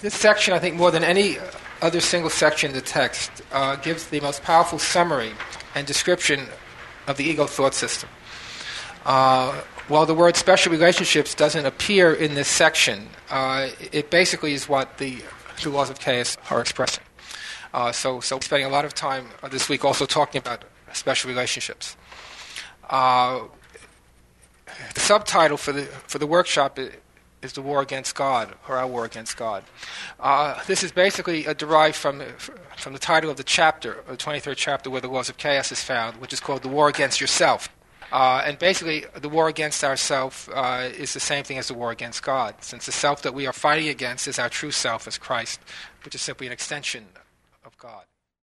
This section, I think, more than any other single section in the text, gives the most powerful summary and description of the ego thought system. While the word special relationships doesn't appear in this section, it basically is what the two laws of chaos are expressing. So spending a lot of time this week also talking about special relationships. The subtitle for the workshop is The War Against God, or Our War Against God. This is basically derived from the title of the chapter, the 23rd chapter, where the laws of chaos is found, which is called The War Against Yourself. And basically, the war against ourself is the same thing as the war against God, since the self that we are fighting against is our true self as Christ, which is simply an extension of God.